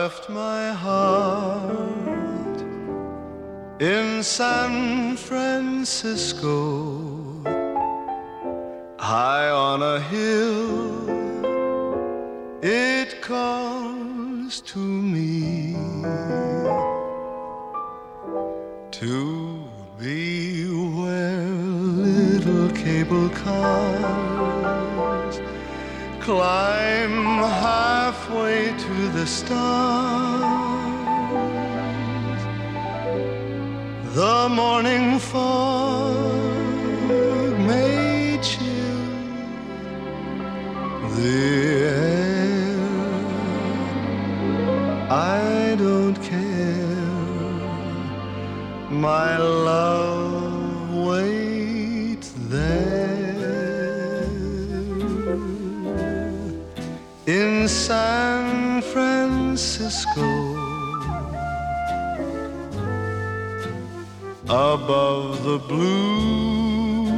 left my heart in San Francisco, high on a hill. It calls to me to be where little cable cars climb halfway to the stars. The morning fog may chill the air. I don't care, my love waits there in San Francisco, above the blue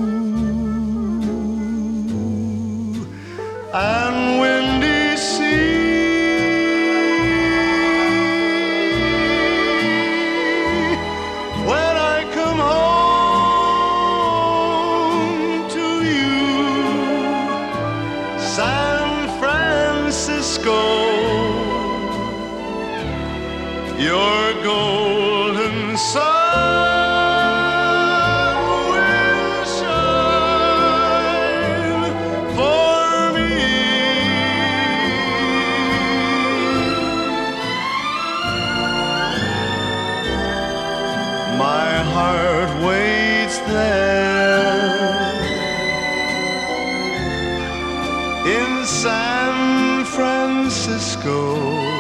and windy sea. When I come home to you, San Francisco, your golden sun will shine for me. My heart waits there in San Francisco.